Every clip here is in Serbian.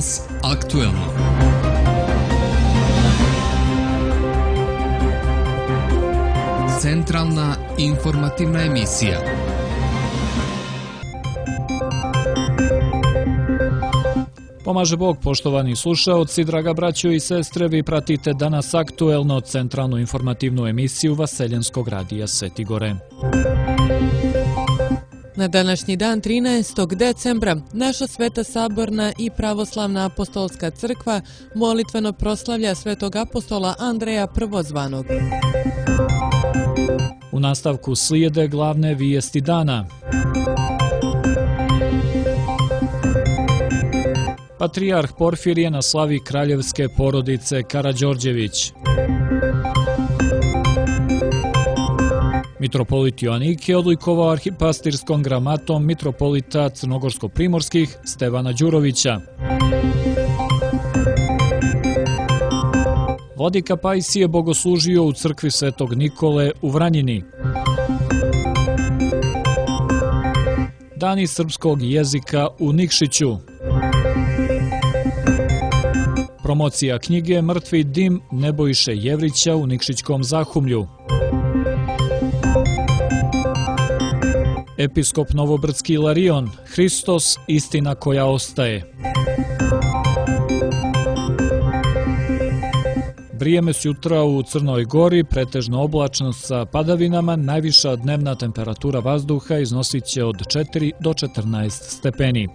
Danas aktuelno. Centralna informativna emisija. Pomaže Bog, poštovani slušaoci, draga braćo i sestre, vi pratite Danas aktuelno, centralnu informativnu emisiju Vaseljenskog radija Sveti Gore. Na današnji dan 13. decembra naša Sveta Saborna i Pravoslavna apostolska crkva molitveno proslavlja svetog apostola Andreja Prvozvanog. U nastavku slijede glavne vijesti dana. Patrijarh Porfirije na slavi kraljevske porodice Karađorđević. Mitropolit Joanikije odlikovao arhipastirskom gramatom mitropolita crnogorsko-primorskih Stevana Đurovića. Vladika Pajsije bogoslužio u crkvi Svetog Nikole u Vranjini. Dani srpskog jezika u Nikšiću. Promocija knjige Mrtvi dim Nebojše Jevrića u Nikšićkom Zahumlju. Episkop Novobrdski Ilarion, Hristos, istina koja ostaje. Vrijeme sutra u Crnoj Gori, pretežno oblačno sa padavinama, najviša dnevna temperatura vazduha iznosit će od 4 do 14 stepeni.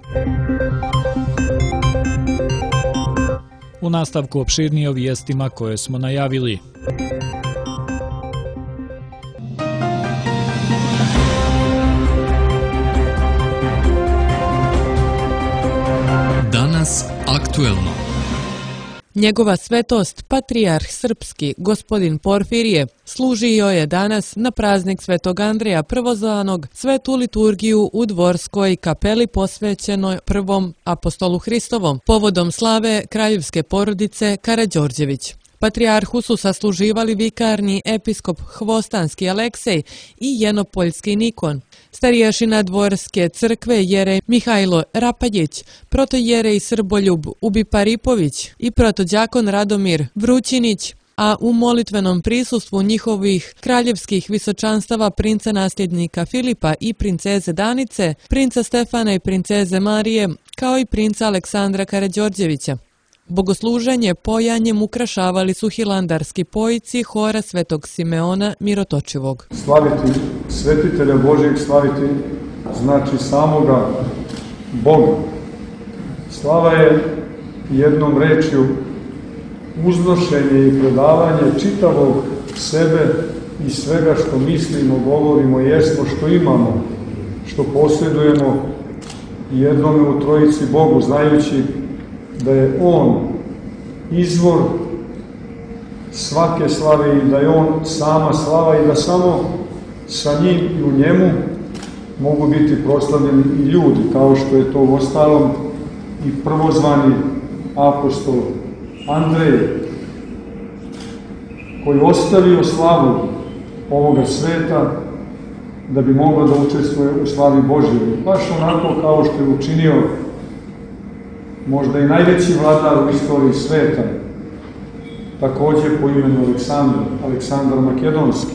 U nastavku opširnije o vijestima koje smo najavili. Danas aktuelno. Njegova svetost, patrijarh srpski, gospodin Porfirije, služio je danas na praznik svetog Andreja Prvozvanog svetu liturgiju u dvorskoj kapeli posvećenoj prvom apostolu Hristovom, povodom slave kraljevske porodice Karađorđević. Patrijarhu su sasluživali vikarni episkop Hvostanski Aleksej i Jenopoljski Nikon, starješina dvorske crkve Jerej Mihajlo Rapaljić, protojerej Srboljub Ubiparipović i protodjakon Radomir Vrućinić, a u molitvenom prisustvu njihovih kraljevskih visočanstava princa nasljednika Filipa i princeze Danice, princa Stefana i princeze Marije, kao i princa Aleksandra Karađorđevića. Bogosluženje pojanjem ukrašavali su hilandarski pojici hora Svetog Simeona Mirotočivog. Slaviti svetitelja Božijeg, slaviti znači samoga Boga. Slava je jednom rečju uznošenje i predavanje čitavog sebe i svega što mislimo, govorimo, jesmo, što imamo, što posjedujemo jednome u Trojici Bogu, znajući da je On izvor svake slave i da je On sama slava i da samo sa njim i u njemu mogu biti proslavljeni i ljudi, kao što je to u ostalom i prvozvani apostol Andrej, koji ostavio slavu ovoga sveta da bi mogao da učestvuje u slavi Božjoj. Baš onako kao što je učinio možda i najveći vladar u istoriji sveta, također po imenu Aleksandar Makedonski.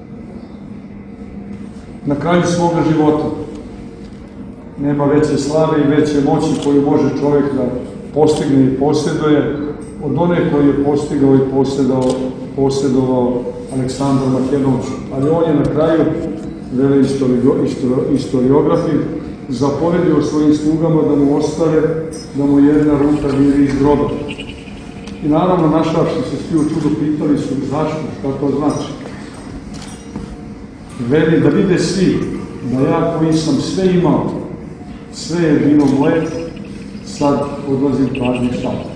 Na kraju svoga života nema veće slave i veće moći koju može čovjek da postigne i posjeduje od one koju je postigao i posjedovao Aleksandar Makedonski. Ali on je na kraju, vele istoriografi, zaporedio svojim slugama da mu ostave, da mu jedna ruka viri iz groba. I naravno, našavši se svi u čudu, pitali su zašto, šta to znači. Veli da vide svi da ja koji sam sve imao, sve je bilo moje, sad odlazim praznim šatom.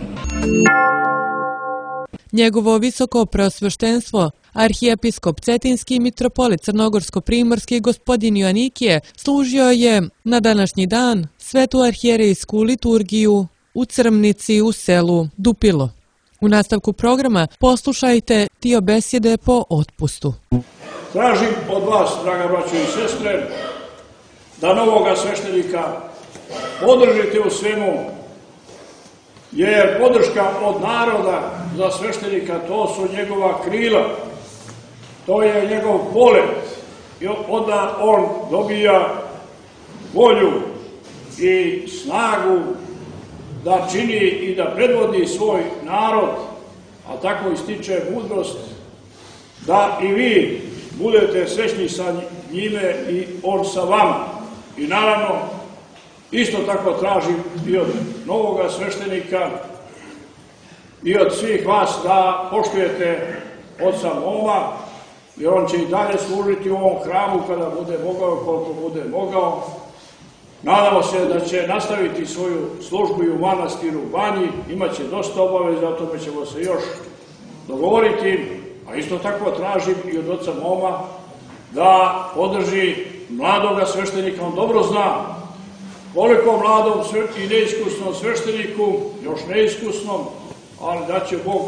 Njegovo visoko preosveštenstvo, arhijepiskop Cetinski mitropolit crnogorsko-primorski gospodin Joanikije služio je na današnji dan svetu arhijerejsku liturgiju u Crmnici u selu Dupilo. U nastavku programa poslušajte dio besjede po otpustu. Tražim od vas, draga braćo i sestre, da novoga sveštenika podržite u svemu jer podrška od naroda za sveštenika to su njegova krila, to je njegov polet i onda on dobija volju i snagu da čini i da predvodi svoj narod, a tako ističe mudrost da i vi budete srećni sa njime i on sa vama. I naravno, isto tako tražim i od novoga sveštenika i od svih vas da poštujete oca Moma, jer on će i dalje služiti u ovom hramu kada bude mogao, koliko bude mogao. Nadamo se da će nastaviti svoju službu i u manastiru Banji, imat će dosta obaveza, o tome ćemo se još dogovoriti, a isto tako tražim i od oca Moma da podrži mladoga sveštenika. On dobro zna koliko mladom i neiskusnom svešteniku, još neiskusnom, ali da će Bog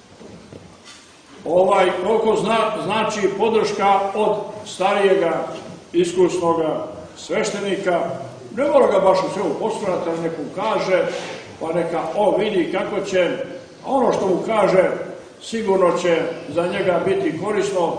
koliko znači podrška od starijega, iskusnoga sveštenika. Ne mora ga baš u svemu pospravati, ali neku kaže, pa neka on vidi kako će, a ono što mu kaže sigurno će za njega biti korisno.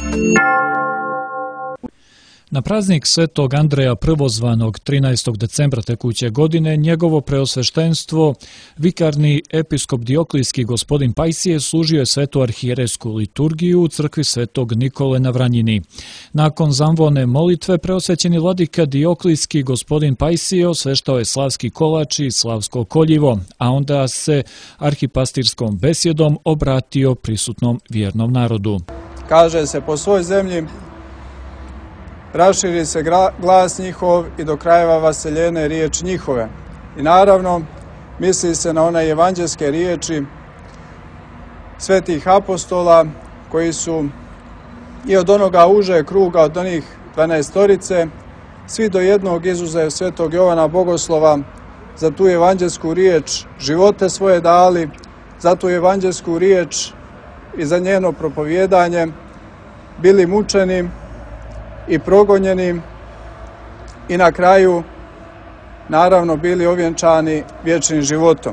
Na praznik Svetog Andreja Prvozvanog 13. decembra tekuće godine njegovo preosveštenstvo, vikarni episkop Dioklijski gospodin Pajsije služio je svetu arhijerejsku liturgiju u crkvi Svetog Nikole na Vranjini. Nakon zamvone molitve preosvećeni vladika Dioklijski gospodin Pajsije osveštao je slavski kolač i slavsko koljivo, a onda se arhipastirskom besjedom obratio prisutnom vjernom narodu. Kaže se, po svoj zemlji raširi se glas njihov i do krajeva vaseljene riječ njihove. I naravno, misli se na one evanđelske riječi svetih apostola koji su i od onoga uže kruga, od onih 12-torice, svi do jednog izuzev svetog Jovana Bogoslova, za tu evanđelsku riječ živote svoje dali, za tu evanđelsku riječ i za njeno propovjedanje bili mučeni i progonjeni i na kraju naravno bili ovjenčani vječnim životom.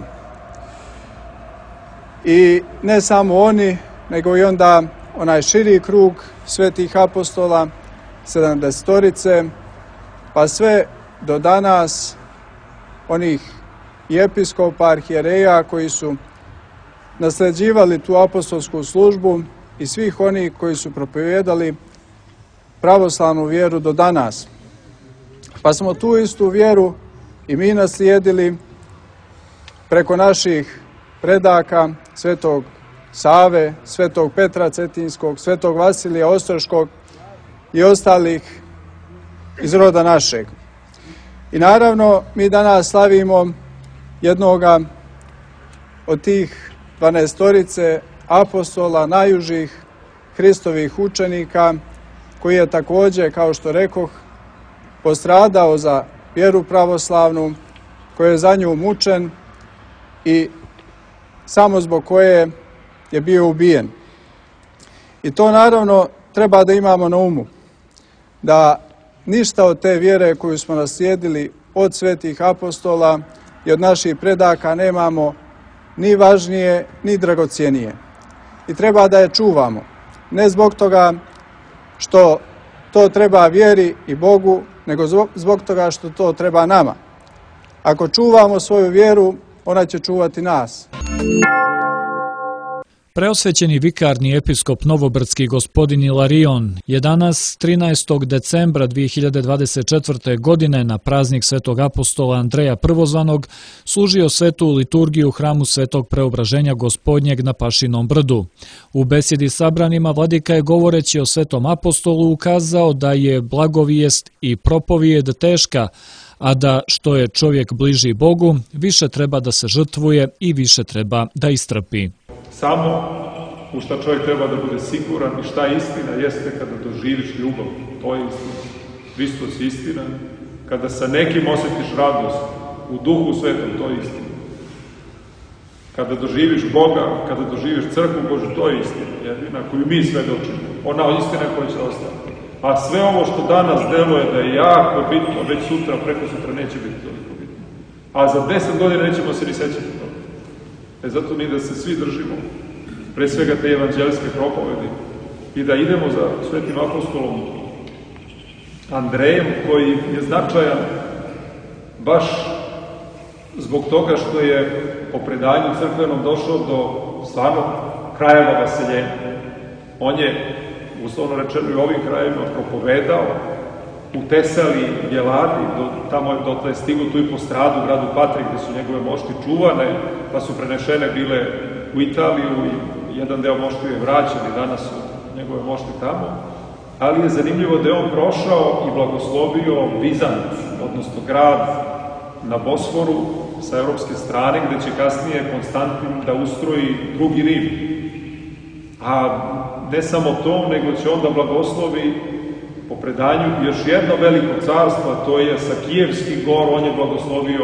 I ne samo oni, nego i onda onaj širi krug svetih apostola, 70-torice, pa sve do danas onih i episkopa, arhijereja koji su nasljeđivali tu apostolsku službu i svih onih koji su propovijedali pravoslavnu vjeru do danas. Pa smo tu istu vjeru i mi naslijedili preko naših predaka, svetog Save, svetog Petra Cetinskog, svetog Vasilija Ostroškog i ostalih iz roda našeg. I naravno, mi danas slavimo jednoga od tih 12-torice apostola, najužih Hristovih učenika, koji je također, kao što rekoh, postradao za vjeru pravoslavnu, koji je za nju mučen i samo zbog koje je bio ubijen. I to naravno treba da imamo na umu, da ništa od te vjere koju smo naslijedili od svetih apostola i od naših predaka nemamo ni važnije, ni dragocjenije. I treba da je čuvamo. Ne zbog toga što to treba vjeri i Bogu, nego zbog toga što to treba nama. Ako čuvamo svoju vjeru, ona će čuvati nas. Preosvećeni vikarni episkop Novobrdski gospodin Ilarion je danas 13. decembra 2024. godine na praznik Svetog apostola Andreja Prvozvanog služio svetu liturgiju u hramu Svetog Preobraženja Gospodnjeg na Pašinom brdu. U besjedi sabranima vladika je govoreći o Svetom apostolu ukazao da je blagovijest i propovijed teška, a da što je čovjek bliži Bogu, više treba da se žrtvuje i više treba da istrpi. Samo u šta čovjek treba da bude siguran i šta istina jeste kada doživiš ljubav. To je istina. Hristos je istina. Kada sa nekim osjetiš radost u duhu svetom, to je istina. Kada doživiš Boga, kada doživiš crkvu Božju, to je istina. Jedina koju mi svedočimo. Ona istina koja će ostati. A sve ovo što danas deluje da je jako bitno, već sutra, preko sutra neće biti toliko bitno. A za 10 godina nećemo se ni sećati toga. Zato mi da se svi držimo, pre svega te evanđelske propovedi, i da idemo za svetim apostolom Andrejem, koji je značajan baš zbog toga što je po predanju crkvenom došao do stvarno krajeva vaseljenja. On je, uslovno rečeno, i u ovim krajevima propovedao u Tesaliji, Bjeladi, dotle je stigo tu i po stradu, gradu Patri, gde su njegove mošti čuvane, pa su prenešene bile u Italiju i jedan deo mošti je vraćan i danas su njegove mošti tamo. Ali je zanimljivo da je on prošao i blagoslovio Bizant, odnosno grad na Bosforu sa evropske strane, gde će kasnije Konstantin da ustroji drugi Rim. A ne samo to, nego će onda blagoslovi po predanju još jedno veliko carstvo, to je sa Kijevski gor, on je blagoslovio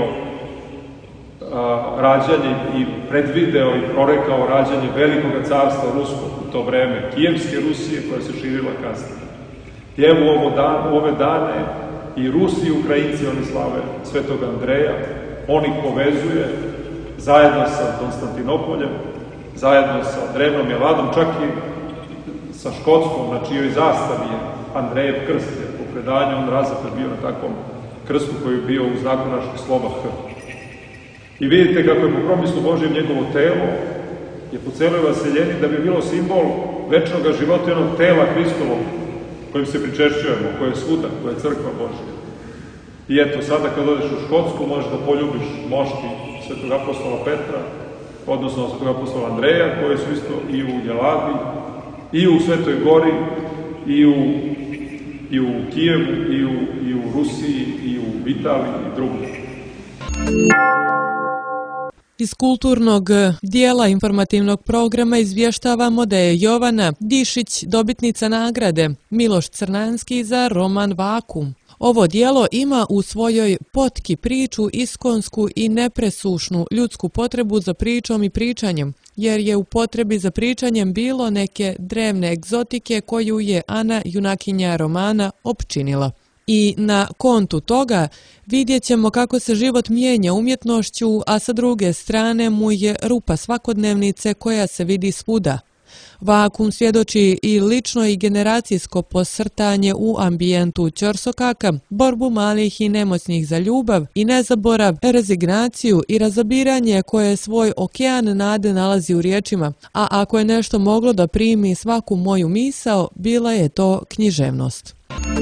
rađanje i predvideo i prorekao rađanje velikog carstva ruskog u to vreme, Kijevske Rusije, koja se širila kasnije. I evo u ove dane i Rusi i Ukrajinci, oni slave Svetog Andreja, on ih povezuje zajedno sa Konstantinopoljem, zajedno sa drevnom Jeladom, čak i sa Škotskom, na čijoj zastavi je Andrejev krst, jer po predanju on razapet bio na takvom krstu koji je bio u znaku našeg slova H. I vidite kako je po promislu Božjem njegovo telo je po celoj vaseljeni da bi bilo simbol večnog života i onog tela Hristovog kojim se pričešćujemo, koje je svuda, koje je crkva Božja. I eto, sada kad odeš u Škotsku, možeš da poljubiš mošti svetog apostola Petra, odnosno svetog apostola Andreja, koje su isto i u Jeladi, i u Svetoj Gori, i u Kijevu, i u Rusiji, i u Italiji, i drugdje. Iz kulturnog dijela informativnog programa izvještavamo da je Jovana Dišić dobitnica nagrade Miloš Crnanski za roman Vakum. Ovo dijelo ima u svojoj potki priču iskonsku i nepresušnu ljudsku potrebu za pričom i pričanjem, jer je u potrebi za pričanjem bilo neke drevne egzotike koju je Ana, junakinja romana, opčinila. I na kontu toga vidjet ćemo kako se život mijenja umjetnošću, a sa druge strane mu je rupa svakodnevnice koja se vidi svuda. Vakum svjedoči i lično i generacijsko posrtanje u ambijentu ćorsokaka, borbu malih i nemoćnih za ljubav i nezaborav, rezignaciju i razabiranje koje svoj okean nade nalazi u riječima, a ako je nešto moglo da primi svaku moju misao, bila je to književnost.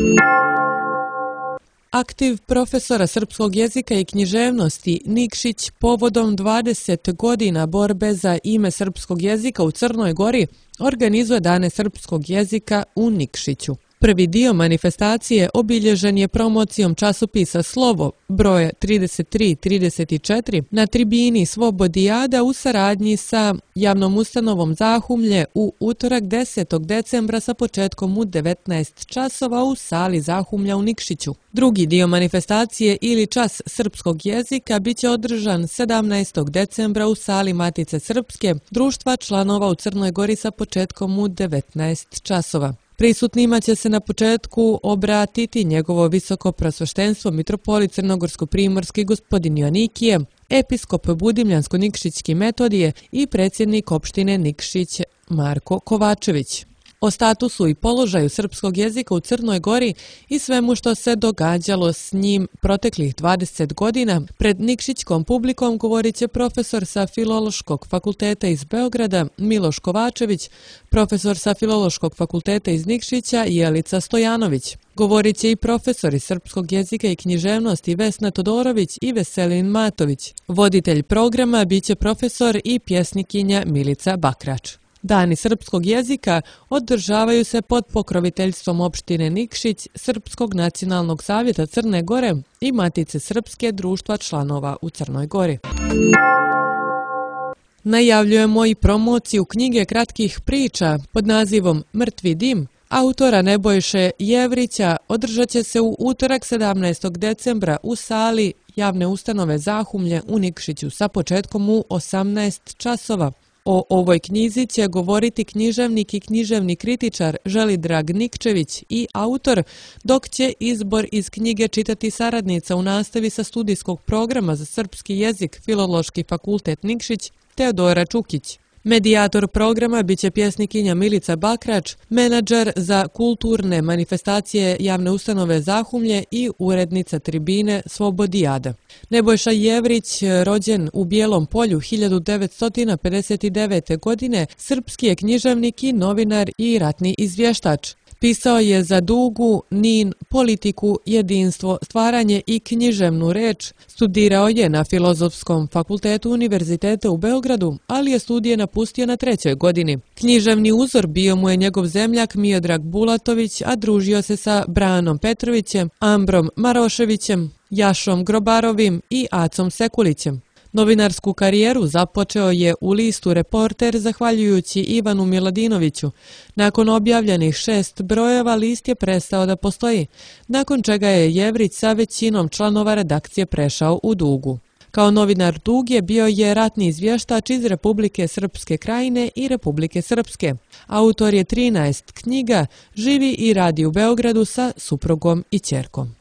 Aktiv profesora srpskog jezika i književnosti Nikšić povodom 20 godina borbe za ime srpskog jezika u Crnoj Gori organizuje Dane srpskog jezika u Nikšiću. Prvi dio manifestacije obilježen je promocijom časopisa Slovo, broje 33-34, na tribini Svobodijada u saradnji sa javnom ustanovom Zahumlje u utorak 10. decembra sa početkom u 19 časova u sali Zahumlja u Nikšiću. Drugi dio manifestacije ili čas srpskog jezika biće održan 17. decembra u sali Matice Srpske, društva članova u Crnoj Gori sa početkom u 19 časova. Prisutnima će se na početku obratiti njegovo visoko prosveštenstvo mitropolit crnogorsko-primorski gospodin Joanikije, episkop Budimljansko-Nikšićki Metodije i predsjednik opštine Nikšić Marko Kovačević. O statusu i položaju srpskog jezika u Crnoj Gori i svemu što se događalo s njim proteklih 20 godina, pred nikšićkom publikom govorit će profesor sa Filološkog fakulteta iz Beograda Miloš Kovačević, profesor sa Filološkog fakulteta iz Nikšića Jelica Stojanović. Govorit će i profesori srpskog jezika i književnosti Vesna Todorović i Veselin Matović. Voditelj programa biće profesor i pjesnikinja Milica Bakrač. Dani srpskog jezika održavaju se pod pokroviteljstvom opštine Nikšić, Srpskog nacionalnog savjeta Crne Gore i Matice Srpske društva članova u Crnoj Gori. Najavljujemo i promociju knjige kratkih priča pod nazivom Mrtvi dim autora Nebojše Jevrića. Održat će se u utorak 17. decembra u sali javne ustanove Zahumlje u Nikšiću sa početkom u 18 časova. O ovoj knjizi će govoriti književnik i književni kritičar Želidrag Nikčević i autor, dok će izbor iz knjige čitati saradnica u nastavi sa studijskog programa za srpski jezik Filološki fakultet Nikšić Teodora Čukić. Medijator programa biće pjesnikinja Milica Bakrač, menadžer za kulturne manifestacije javne ustanove Zahumlje i urednica tribine Slobodijada. Nebojša Jevrić, rođen u Bijelom Polju 1959. godine, srpski je književnik i novinar i ratni izvještač. Pisao je za Dugu, Nin, Politiku, Jedinstvo, Stvaranje i književnu reč. Studirao je na Filozofskom fakultetu Univerziteta u Beogradu, ali je studije napustio na 3. godini. Književni uzor bio mu je njegov zemljak Miodrag Bulatović, a družio se sa Branom Petrovićem, Ambrom Maroševićem, Jašom Grobarovim i Acom Sekulićem. Novinarsku karijeru započeo je u listu Reporter zahvaljujući Ivanu Miladinoviću. Nakon objavljenih 6 brojeva list je prestao da postoji, nakon čega je Jevrić sa većinom članova redakcije prešao u Dugu. Kao novinar Duge bio je ratni izvještač iz Republike Srpske Krajine i Republike Srpske. Autor je 13 knjiga, živi i radi u Beogradu sa suprugom i ćerkom.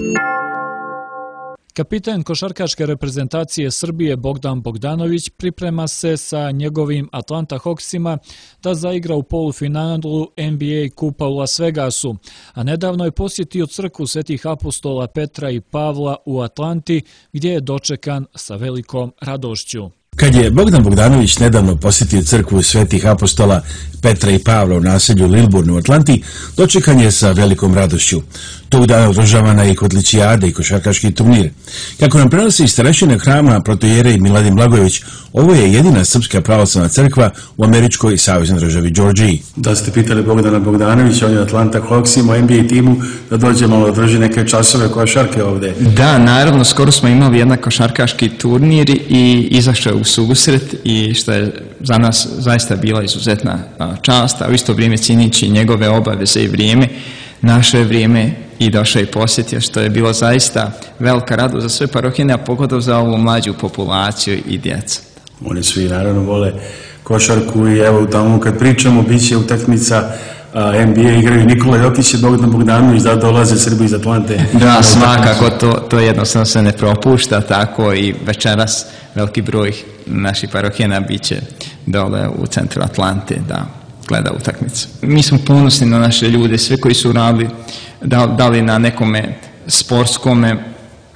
Kapitan košarkaške reprezentacije Srbije Bogdan Bogdanović priprema se sa njegovim Atlanta Hawksima da zaigra u polufinalu NBA kupa u Las Vegasu, a nedavno je posjetio crkvu Svetih apostola Petra i Pavla u Atlanti, gdje je dočekan sa velikom radošću. Kad je Bogdan Bogdanović nedavno posjetio crkvu Svetih apostola Petra i Pavla u naselju Lilburn u Atlanti, dočekan je sa velikom radošću. Tog dana održavana je i kotličijada i košarkaški turnir. Kako nam prenosi iz starešine hrama protoijerej Miladin Blagojević, ovo je jedina srpska pravoslavna crkva u američkoj saveznoj državi Georgiji. Da ste pitali Bogdana Bogdanovića, on je Atlanta Hawksima, NBA timu, da dođe malo drži neke časove košarke ovdje. Da, naravno, skoro smo imali jedan košarkaški turnir i izašao je u susret i što je za nas zaista bila izuzetna čast, a u isto vrijeme cijeneći njegove obaveze i vrijeme, naše vrijeme, i došao i posjetio, što je bilo zaista velika radost za sve parohijane, a pogotovo za ovu mlađu populaciju i djecu. Oni svi naravno vole košarku i evo tamo kad pričamo bit će utakmica NBA, igraju Nikola Jokić i Bogdan Bogdanović, da dolaze Srbi iz Atlante. Da, svakako, to jednostavno se ne propušta, tako i večeras veliki broj naših parohijana bit će dole u centru Atlante da gleda utakmicu. Mi smo ponosni na naše ljude, sve koji su radili, da li na nekome sportskome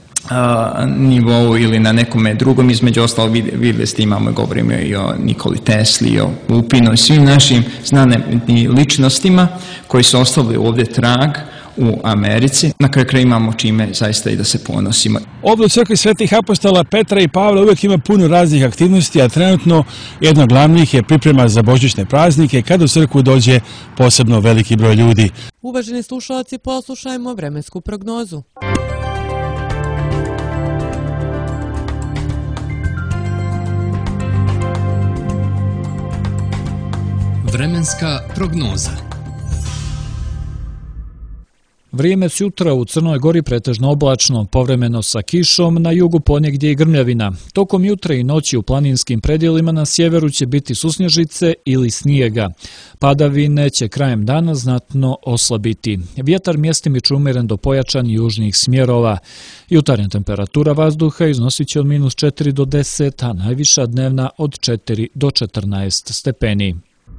nivou ili na nekome drugom, između ostalo vidjeli ste, govorimo i o Nikoli Tesli, i o Pupinu i svim našim znanim ličnostima koji su ostavili ovdje trag u Americi. Na kraju kraja imamo čime zaista i da se ponosimo. Ovdje u crkvi Svetih apostola Petra i Pavla uvijek ima puno raznih aktivnosti, a trenutno jedna od glavnih je priprema za božićne praznike, kad u crkvu dođe posebno veliki broj ljudi. Uvaženi slušalci, poslušajmo vremensku prognozu. Vremenska prognoza. Vrijeme sutra u Crnoj Gori pretežno oblačno, povremeno sa kišom, na jugu ponegdje i grmljavina. Tokom jutra i noći u planinskim predjelima na sjeveru će biti susnježice ili snijega. Padavine će krajem dana znatno oslabiti. Vjetar mjestimično umjeren do pojačan južnih smjerova. Jutarnja temperatura vazduha iznosit će od -4 do 10, a najviša dnevna od 4 do 14 stepeni.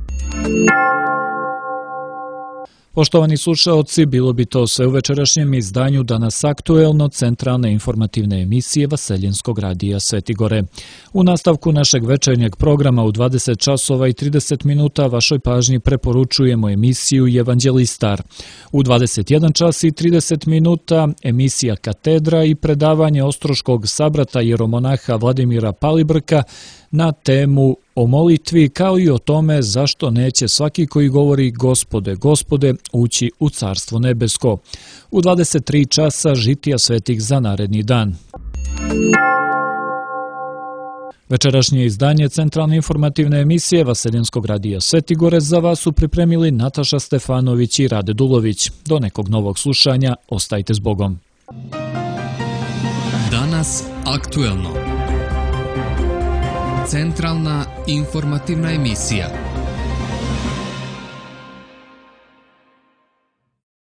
Poštovani slušaoci, bilo bi to sve u večerašnjem izdanju Danas aktuelno centralne informativne emisije Vaseljenskog radija Svetigore. U nastavku našeg večernjeg programa u 20 časova i 30 minuta vašoj pažnji preporučujemo emisiju Evanđelistar. U 21 čas i 30 minuta emisija Katedra i predavanje ostroškog sabrata jeromonaha Vladimira Palibrka na temu o molitvi, kao i o tome zašto neće svaki koji govori Gospode, Gospode ući u Carstvo nebesko. U 23 časa žitija svetih za naredni dan. Večerašnje izdanje centralne informativne emisije Vaseljenskog radija Svetigore za vas su pripremili Nataša Stefanović i Rade Dulović. Do nekog novog slušanja, ostajte s Bogom. Danas aktuelno. Centralna informativna emisija.